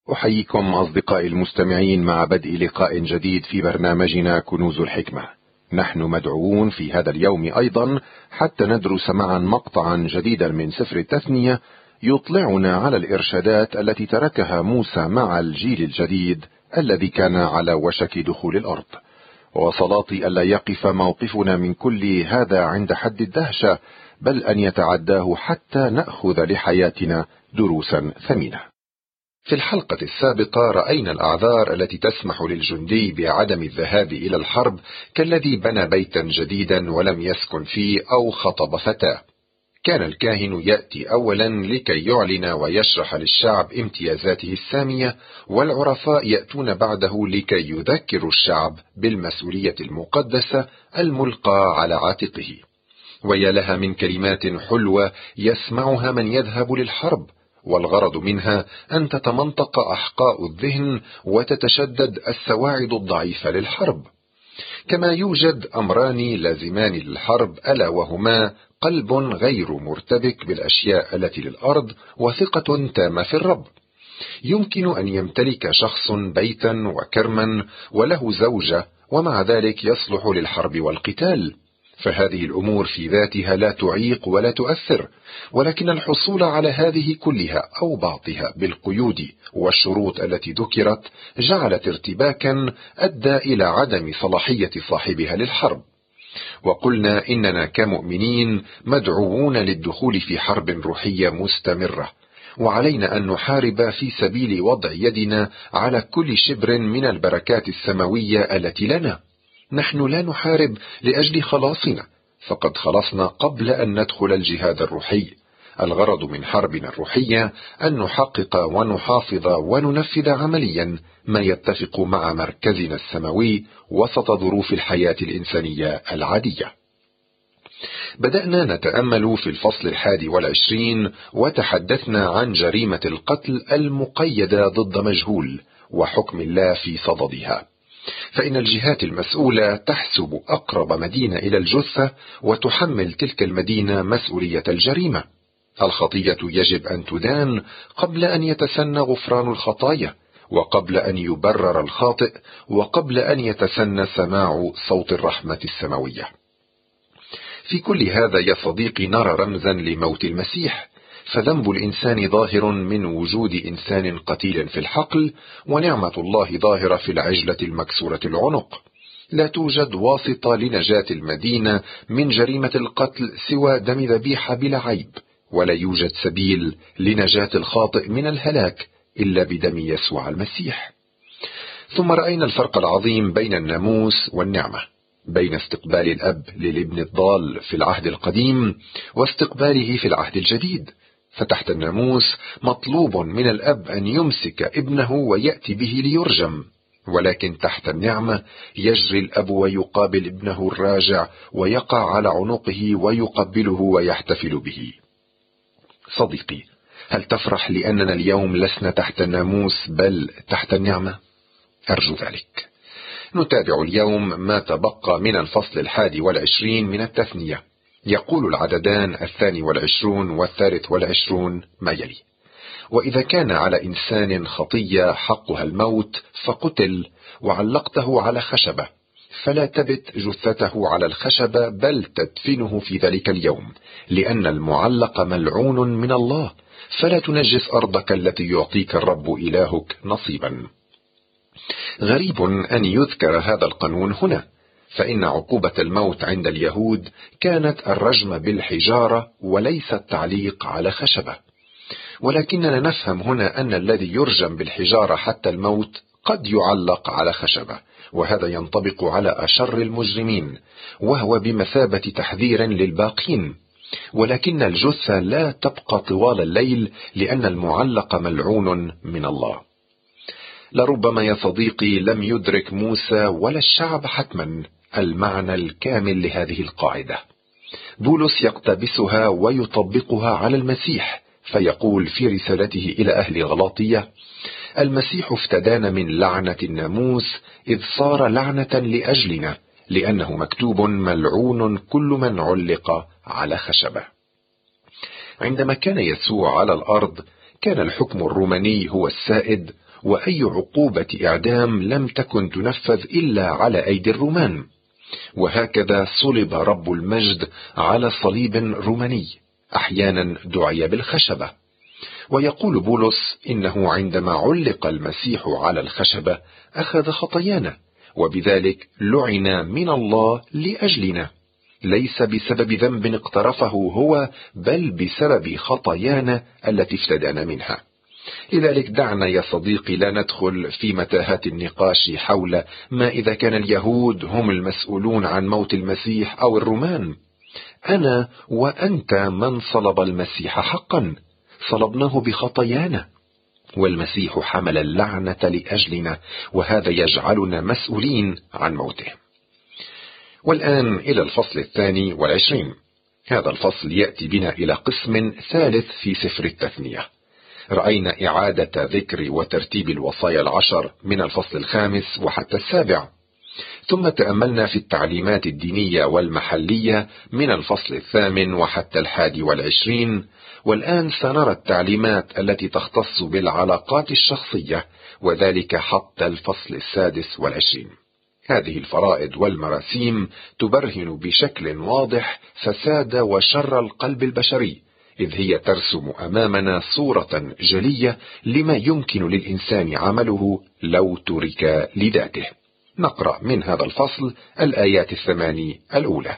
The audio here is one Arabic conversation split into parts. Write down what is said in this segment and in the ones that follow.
أحييكم أصدقائي المستمعين مع بدء لقاء جديد في برنامجنا كنوز الحكمة. نحن مدعوون في هذا اليوم أيضا حتى ندرس معا مقطعا جديدا من سفر التثنية يطلعنا على الإرشادات التي تركها موسى مع الجيل الجديد الذي كان على وشك دخول الأرض. وصلاتي ألا يقف موقفنا من كل هذا عند حد الدهشة، بل أن يتعداه حتى نأخذ لحياتنا دروسا ثمينة. في الحلقة السابقة رأينا الأعذار التي تسمح للجندي بعدم الذهاب إلى الحرب، كالذي بنى بيتا جديدا ولم يسكن فيه أو خطب فتاة. كان الكاهن يأتي أولا لكي يعلن ويشرح للشعب امتيازاته السامية، والعرفاء يأتون بعده لكي يذكروا الشعب بالمسؤولية المقدسة الملقى على عاتقه. ويا لها من كلمات حلوة يسمعها من يذهب للحرب، والغرض منها أن تتمنطق أحقاء الذهن وتتشدد السواعد الضعيفة للحرب. كما يوجد أمران لازمان للحرب، ألا وهما قلب غير مرتبك بالأشياء التي للأرض وثقة تامة في الرب. يمكن أن يمتلك شخص بيتا وكرما وله زوجة، ومع ذلك يصلح للحرب والقتال، فهذه الأمور في ذاتها لا تعيق ولا تؤثر، ولكن الحصول على هذه كلها أو بعضها بالقيود والشروط التي ذكرت جعلت ارتباكا أدى إلى عدم صلاحية صاحبها للحرب. وقلنا إننا كمؤمنين مدعوون للدخول في حرب روحية مستمرة، وعلينا أن نحارب في سبيل وضع يدنا على كل شبر من البركات السماوية التي لنا. نحن لا نحارب لأجل خلاصنا، فقد خلصنا قبل أن ندخل الجهاد الروحي. الغرض من حربنا الروحية أن نحقق ونحافظ وننفذ عمليا ما يتفق مع مركزنا السماوي وسط ظروف الحياة الإنسانية العادية. بدأنا نتأمل في الفصل 21 وتحدثنا عن جريمة القتل المقيدة ضد مجهول وحكم الله في صددها. فإن الجهات المسؤولة تحسب أقرب مدينة إلى الجثة وتحمل تلك المدينة مسؤولية الجريمة. الخطية يجب أن تدان قبل أن يتسنى غفران الخطايا، وقبل أن يبرر الخاطئ، وقبل أن يتسنى سماع صوت الرحمة السماوية. في كل هذا يا صديقي نرى رمزا لموت المسيح، فذنب الإنسان ظاهر من وجود إنسان قتيل في الحقل، ونعمة الله ظاهرة في العجلة المكسورة العنق. لا توجد واسطة لنجاة المدينة من جريمة القتل سوى دم ذبيحة بلا عيب، ولا يوجد سبيل لنجاة الخاطئ من الهلاك إلا بدم يسوع المسيح. ثم رأينا الفرق العظيم بين الناموس والنعمة، بين استقبال الأب للابن الضال في العهد القديم واستقباله في العهد الجديد. فتحت الناموس مطلوب من الأب أن يمسك ابنه ويأتي به ليرجم، ولكن تحت النعمة يجري الأب ويقابل ابنه الراجع ويقع على عنقه ويقبله ويحتفل به. صديقي، هل تفرح لأننا اليوم لسنا تحت الناموس بل تحت النعمة؟ أرجو ذلك. نتابع اليوم ما تبقى من الفصل 21 من التثنية. يقول العددان 22 و23 ما يلي: وإذا كان على إنسان خطية حقها الموت فقتل وعلقته على خشبة، فلا تبت جثته على الخشبة بل تدفنه في ذلك اليوم، لأن المعلق ملعون من الله، فلا تنجس أرضك التي يعطيك الرب إلهك نصيبا. غريب أن يذكر هذا القانون هنا، فإن عقوبة الموت عند اليهود كانت الرجم بالحجارة وليس التعليق على خشبة، ولكننا نفهم هنا أن الذي يرجم بالحجارة حتى الموت قد يعلق على خشبة، وهذا ينطبق على أشر المجرمين، وهو بمثابة تحذير للباقين. ولكن الجثة لا تبقى طوال الليل، لأن المعلق ملعون من الله. لربما يا صديقي لم يدرك موسى ولا الشعب حتما المعنى الكامل لهذه القاعدة. بولس يقتبسها ويطبقها على المسيح، فيقول في رسالته إلى أهل غلاطية: المسيح افتدانا من لعنة الناموس إذ صار لعنة لأجلنا، لأنه مكتوب ملعون كل من علق على خشبة. عندما كان يسوع على الأرض كان الحكم الروماني هو السائد، وأي عقوبة إعدام لم تكن تنفذ إلا على أيدي الرومان. وهكذا صلب رب المجد على صليب روماني، أحيانا دعي بالخشبة. ويقول بولس إنه عندما علق المسيح على الخشبة أخذ خطايانا، وبذلك لعن من الله لأجلنا، ليس بسبب ذنب اقترفه هو، بل بسبب خطايانا التي افتدانا منها. لذلك دعنا يا صديقي لا ندخل في متاهات النقاش حول ما إذا كان اليهود هم المسؤولون عن موت المسيح أو الرومان. أنا وأنت من صلب المسيح حقا، صلبناه بخطايانا، والمسيح حمل اللعنة لأجلنا، وهذا يجعلنا مسؤولين عن موته. والآن إلى الفصل 22. هذا الفصل يأتي بنا إلى قسم ثالث في سفر التثنية. رأينا إعادة ذكر وترتيب الوصايا 10 من الفصل 5 وحتى 7، ثم تأملنا في التعليمات الدينية والمحلية من الفصل 8 وحتى 21، والآن سنرى التعليمات التي تختص بالعلاقات الشخصية، وذلك حتى الفصل 26. هذه الفرائض والمراسيم تبرهن بشكل واضح فساد وشر القلب البشري، إذ هي ترسم أمامنا صورة جلية لما يمكن للإنسان عمله لو ترك لذاته. نقرأ من هذا الفصل الآيات 8 الأولى.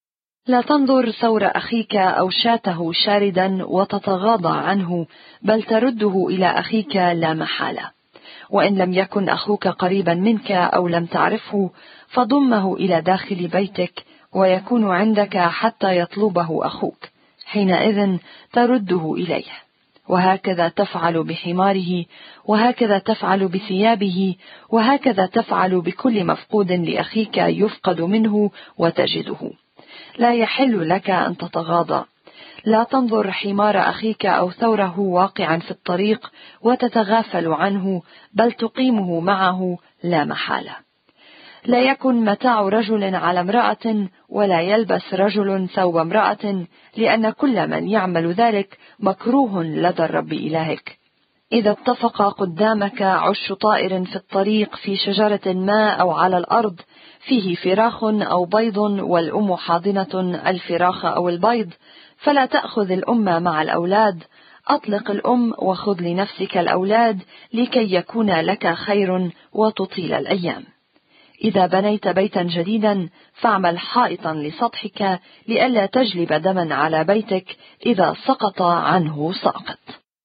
لا تنظر ثور أخيك أو شاته شاردا وتتغاضى عنه، بل ترده إلى أخيك لا محالة. وإن لم يكن أخوك قريبا منك أو لم تعرفه، فضمه إلى داخل بيتك ويكون عندك حتى يطلبه أخوك، حينئذ ترده إليه. وهكذا تفعل بحماره، وهكذا تفعل بثيابه، وهكذا تفعل بكل مفقود لأخيك يفقد منه وتجده. لا يحل لك أن تتغاضى. لا تنظر حمار أخيك أو ثوره واقعا في الطريق وتتغافل عنه، بل تقيمه معه لا محالة. لا يكن متاع رجل على امرأة، ولا يلبس رجل ثوب امرأة، لأن كل من يعمل ذلك مكروه لدى الرب إلهك. إذا اتفق قدامك عش طائر في الطريق في شجرة ما أو على الأرض فيه فراخ أو بيض، والأم حاضنة الفراخ أو البيض، فلا تأخذ الأم مع الأولاد. أطلق الأم وخذ لنفسك الأولاد، لكي يكون لك خير وتطيل الأيام. إذا بنيت بيتا جديدا فاعمل حائطا لسطحك، لئلا تجلب دما على بيتك إذا سقط عنه ساقط.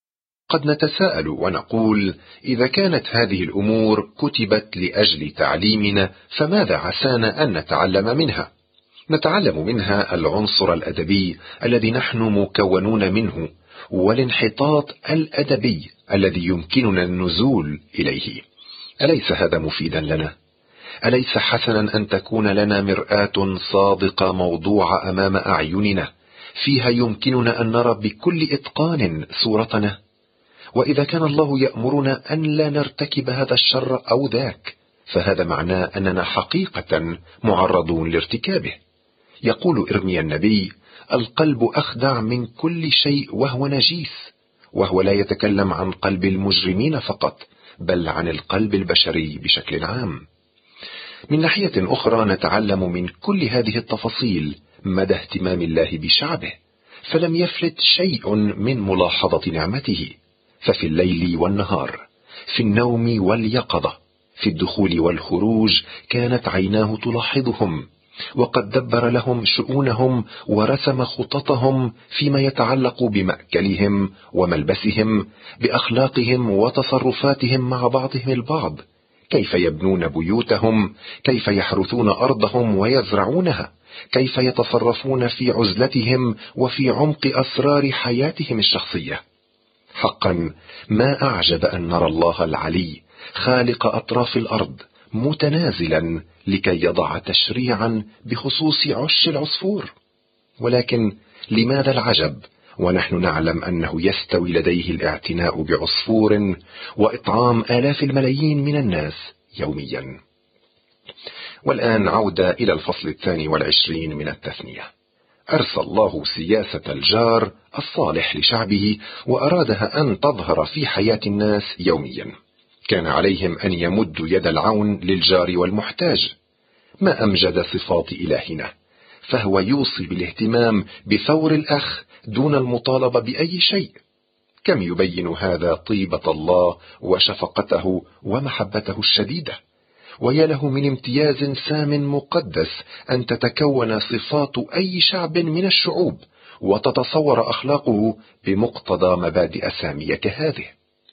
قد نتساءل ونقول: إذا كانت هذه الأمور كتبت لأجل تعليمنا، فماذا عسانا أن نتعلم منها؟ نتعلم منها العنصر الأدبي الذي نحن مكونون منه، والانحطاط الأدبي الذي يمكننا النزول إليه. أليس هذا مفيدا لنا؟ أليس حسنا أن تكون لنا مرآة صادقة موضوعة أمام أعيننا، فيها يمكننا أن نرى بكل إتقان صورتنا؟ وإذا كان الله يأمرنا أن لا نرتكب هذا الشر أو ذاك، فهذا معناه أننا حقيقة معرضون لارتكابه. يقول إرميا النبي: القلب أخدع من كل شيء وهو نجيس. وهو لا يتكلم عن قلب المجرمين فقط، بل عن القلب البشري بشكل عام. من ناحية أخرى نتعلم من كل هذه التفاصيل مدى اهتمام الله بشعبه، فلم يفلت شيء من ملاحظة نعمته. ففي الليل والنهار، في النوم واليقظة، في الدخول والخروج، كانت عيناه تلاحظهم، وقد دبر لهم شؤونهم ورسم خططهم فيما يتعلق بمأكلهم وملبسهم، بأخلاقهم وتصرفاتهم مع بعضهم البعض، كيف يبنون بيوتهم، كيف يحرثون أرضهم ويزرعونها، كيف يتصرفون في عزلتهم وفي عمق أسرار حياتهم الشخصية. حقا ما أعجب أن نرى الله العلي خالق أطراف الأرض متنازلا لكي يضع تشريعا بخصوص عش العصفور. ولكن لماذا العجب ونحن نعلم أنه يستوي لديه الاعتناء بعصفور وإطعام آلاف الملايين من الناس يوميا؟ والآن عودة إلى الفصل 22 من التثنية. أرسى الله سياسة الجار الصالح لشعبه، وأرادها أن تظهر في حياة الناس يوميا. كان عليهم أن يمدوا يد العون للجار والمحتاج. ما أمجد صفات إلهنا، فهو يوصي بالاهتمام بثور الأخ دون المطالبة بأي شيء. كم يبين هذا طيبة الله وشفقته ومحبته الشديدة. ويا له من امتياز سام مقدس أن تتكون صفات أي شعب من الشعوب وتتصور أخلاقه بمقتضى مبادئ سامية كهذه.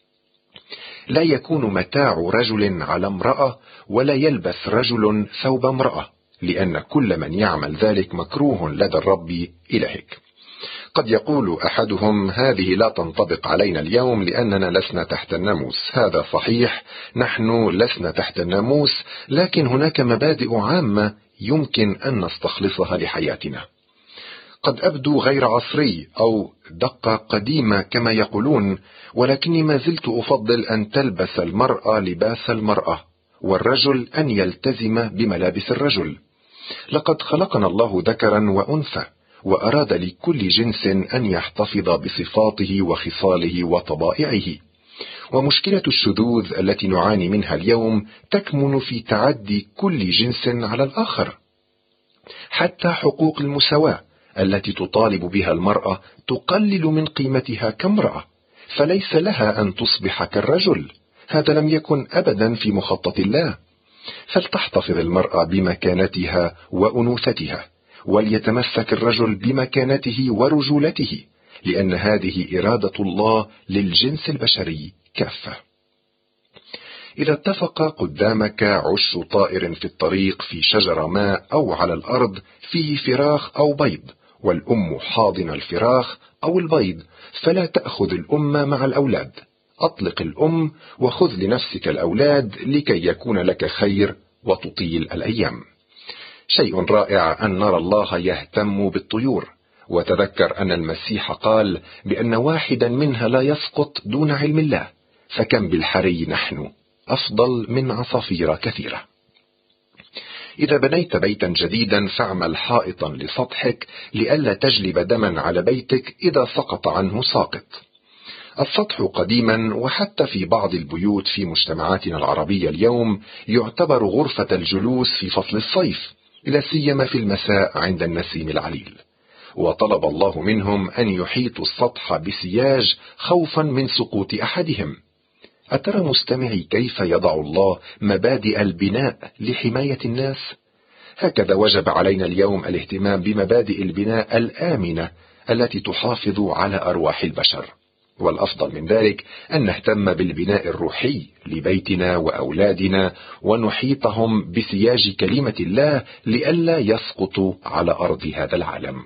لا يكون متاع رجل على امرأة، ولا يلبس رجل ثوب امرأة، لأن كل من يعمل ذلك مكروه لدى الرب إلهك. قد يقول أحدهم: هذه لا تنطبق علينا اليوم لأننا لسنا تحت الناموس. هذا صحيح، نحن لسنا تحت الناموس، لكن هناك مبادئ عامة يمكن أن نستخلصها لحياتنا. قد أبدو غير عصري أو دقة قديمة كما يقولون، ولكني ما زلت أفضل أن تلبس المرأة لباس المرأة، والرجل أن يلتزم بملابس الرجل. لقد خلقنا الله ذكرا وأنثى، وأراد لكل جنس أن يحتفظ بصفاته وخصاله وطبائعه. ومشكلة الشذوذ التي نعاني منها اليوم تكمن في تعدي كل جنس على الآخر. حتى حقوق المساواة التي تطالب بها المرأة تقلل من قيمتها كامرأة، فليس لها أن تصبح كالرجل. هذا لم يكن أبدا في مخطط الله. فلتحتفظ المرأة بمكانتها وأنوثتها، وليتمسك الرجل بمكانته ورجولته، لأن هذه إرادة الله للجنس البشري كافة. إذا اتفق قدامك عش طائر في الطريق في شجر ماء أو على الأرض فيه فراخ أو بيض، والأم حاضن الفراخ أو البيض، فلا تأخذ الأم مع الأولاد. أطلق الأم وخذ لنفسك الأولاد لكي يكون لك خير وتطيل الأيام. شيء رائع أن نرى الله يهتم بالطيور، وتذكر أن المسيح قال بأن واحدا منها لا يسقط دون علم الله، فكم بالحري نحن أفضل من عصافير كثيرة. إذا بنيت بيتا جديدا فاعمل حائطا لسطحك لئلا تجلب دما على بيتك إذا سقط عنه ساقط. السطح قديما وحتى في بعض البيوت في مجتمعاتنا العربية اليوم يعتبر غرفة الجلوس في فصل الصيف، لا سيما في المساء عند النسيم العليل. وطلب الله منهم أن يحيطوا السطح بسياج خوفا من سقوط أحدهم. أترى مستمعي كيف يضع الله مبادئ البناء لحماية الناس؟ هكذا وجب علينا اليوم الاهتمام بمبادئ البناء الآمنة التي تحافظ على أرواح البشر. والأفضل من ذلك أن نهتم بالبناء الروحي لبيتنا وأولادنا، ونحيطهم بسياج كلمة الله لئلا يسقطوا على أرض هذا العالم.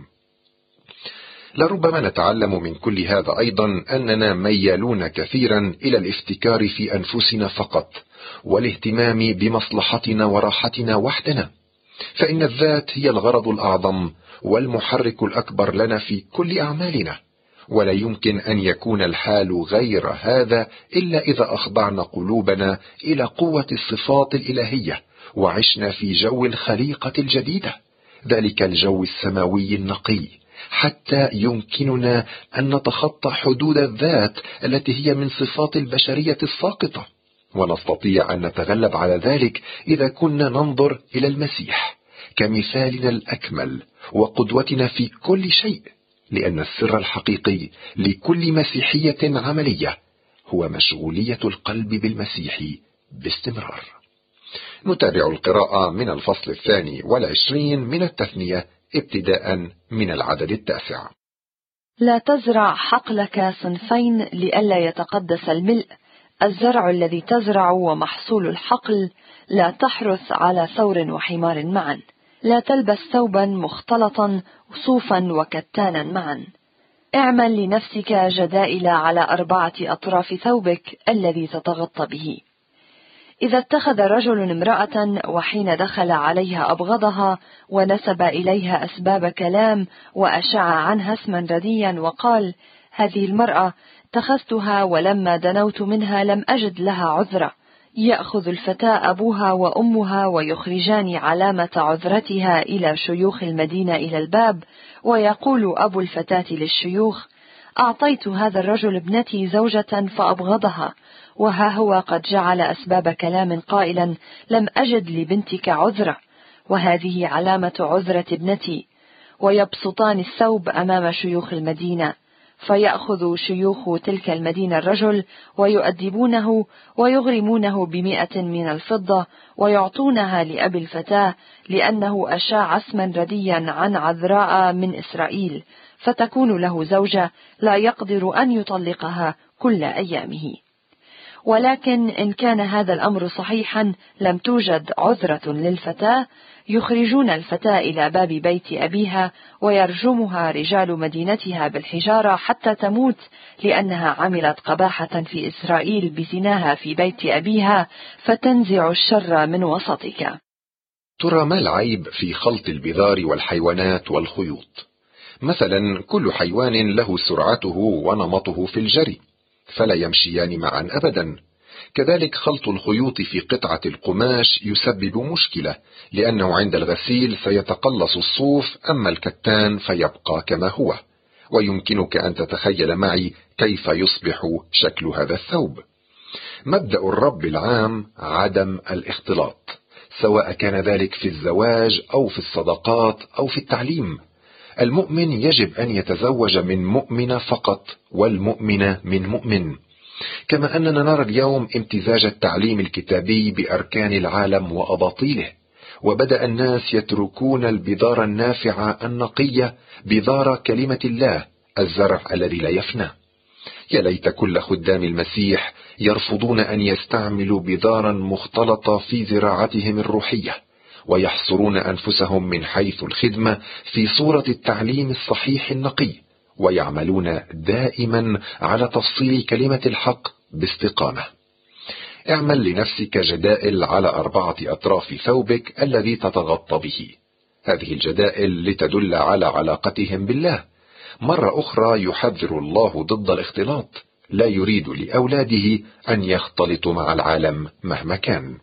لربما نتعلم من كل هذا أيضا أننا ميالون كثيرا إلى الافتكار في أنفسنا فقط، والاهتمام بمصلحتنا وراحتنا وحدنا، فإن الذات هي الغرض الأعظم والمحرك الأكبر لنا في كل أعمالنا. ولا يمكن أن يكون الحال غير هذا إلا إذا أخضعنا قلوبنا إلى قوة الصفات الإلهية، وعشنا في جو الخليقة الجديدة، ذلك الجو السماوي النقي، حتى يمكننا أن نتخطى حدود الذات التي هي من صفات البشرية الساقطة. ونستطيع أن نتغلب على ذلك إذا كنا ننظر إلى المسيح كمثالنا الأكمل وقدوتنا في كل شيء، لأن السر الحقيقي لكل مسيحية عملية هو مشغولية القلب بالمسيح باستمرار. نتابع القراءة من الفصل 22 من التثنية ابتداء من العدد 9. لا تزرع حقلك صنفين لئلا يتقدس الملء، الزرع الذي تزرع ومحصول الحقل، لا تحرث على ثور وحمار معا، لا تلبس ثوبا مختلطا صوفا وكتانا معا. اعمل لنفسك جدائل على 4 أطراف ثوبك الذي تتغطى به. إذا اتخذ رجل امرأة وحين دخل عليها أبغضها ونسب إليها أسباب كلام وأشاع عنها اسما رديا وقال: هذه المرأة اتخذتها ولما دنوت منها لم أجد لها عذرا، يأخذ الفتاة أبوها وأمها ويخرجان علامة عذرتها إلى شيوخ المدينة إلى الباب، ويقول أبو الفتاة للشيوخ: أعطيت هذا الرجل ابنتي زوجة فأبغضها، وها هو قد جعل أسباب كلام قائلا: لم أجد لبنتك عذرة، وهذه علامة عذرة ابنتي. ويبسطان الثوب أمام شيوخ المدينة، فيأخذ شيوخ تلك المدينة الرجل ويؤدبونه ويغرمونه ب100 من الفضة، ويعطونها لأبي الفتاة، لأنه أشاع اسما رديا عن عذراء من إسرائيل، فتكون له زوجة لا يقدر أن يطلقها كل أيامه. ولكن إن كان هذا الأمر صحيحا لم توجد عذرة للفتاة، يخرجون الفتاة إلى باب بيت أبيها، ويرجمها رجال مدينتها بالحجارة حتى تموت، لأنها عملت قباحة في إسرائيل بزناها في بيت أبيها، فتنزع الشر من وسطك. ترى ما العيب في خلط البذار والحيوانات والخيوط؟ مثلا كل حيوان له سرعته ونمطه في الجري، فلا يمشيان معا أبدا. كذلك خلط الخيوط في قطعة القماش يسبب مشكلة، لأنه عند الغسيل سيتقلص الصوف، أما الكتان فيبقى كما هو. ويمكنك أن تتخيل معي كيف يصبح شكل هذا الثوب. مبدأ الرب العام عدم الاختلاط، سواء كان ذلك في الزواج أو في الصداقات أو في التعليم. المؤمن يجب أن يتزوج من مؤمنة فقط، والمؤمنة من مؤمن. كما أننا نرى اليوم امتزاج التعليم الكتابي بأركان العالم وأباطيله، وبدأ الناس يتركون البذار النافعة النقية بذار كلمة الله، الزرع الذي لا يفنى. يا ليت كل خدام المسيح يرفضون أن يستعملوا بذارا مختلطة في زراعتهم الروحية، ويحصرون أنفسهم من حيث الخدمة في صورة التعليم الصحيح النقي، ويعملون دائما على تفصيل كلمة الحق باستقامة. اعمل لنفسك جدائل على 4 أطراف ثوبك الذي تتغطى به. هذه الجدائل لتدل على علاقتهم بالله. مرة أخرى يحذر الله ضد الاختلاط، لا يريد لأولاده أن يختلطوا مع العالم مهما كان.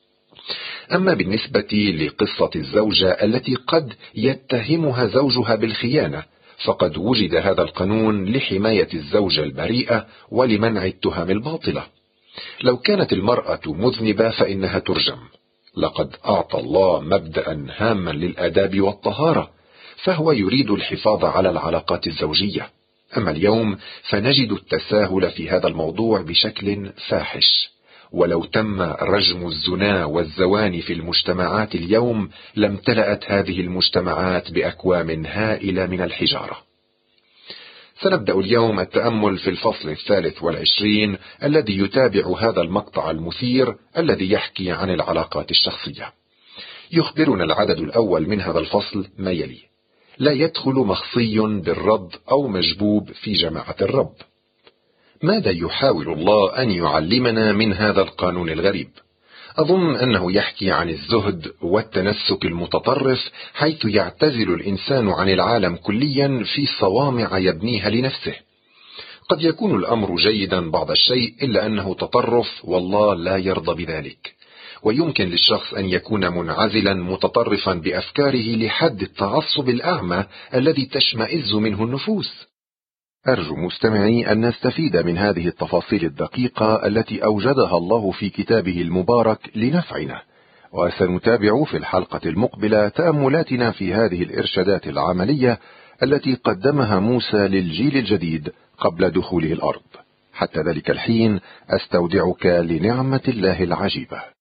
أما بالنسبة لقصة الزوجة التي قد يتهمها زوجها بالخيانة، فقد وجد هذا القانون لحماية الزوجة البريئة ولمنع التهم الباطلة. لو كانت المرأة مذنبة فإنها ترجم. لقد أعطى الله مبدأ هاما للآداب والطهارة، فهو يريد الحفاظ على العلاقات الزوجية. أما اليوم فنجد التساهل في هذا الموضوع بشكل فاحش. ولو تم رجم الزنا والزواني في المجتمعات اليوم لامتلأت هذه المجتمعات بأكوام هائلة من الحجارة. سنبدأ اليوم التأمل في الفصل 23 الذي يتابع هذا المقطع المثير الذي يحكي عن العلاقات الشخصية. يخبرنا العدد الأول من هذا الفصل ما يلي: لا يدخل مخصي بالرد أو مجبوب في جماعة الرب. ماذا يحاول الله أن يعلمنا من هذا القانون الغريب؟ أظن أنه يحكي عن الزهد والتنسك المتطرف، حيث يعتزل الإنسان عن العالم كليا في صوامع يبنيها لنفسه. قد يكون الأمر جيدا بعض الشيء، إلا أنه تطرف والله لا يرضى بذلك. ويمكن للشخص أن يكون منعزلا متطرفا بأفكاره لحد التعصب الأعمى الذي تشمئز منه النفوس. أرجو مستمعي أن نستفيد من هذه التفاصيل الدقيقة التي أوجدها الله في كتابه المبارك لنفعنا، وسنتابع في الحلقة المقبلة تأملاتنا في هذه الإرشادات العملية التي قدمها موسى للجيل الجديد قبل دخوله الأرض. حتى ذلك الحين أستودعك لنعمة الله العجيبة.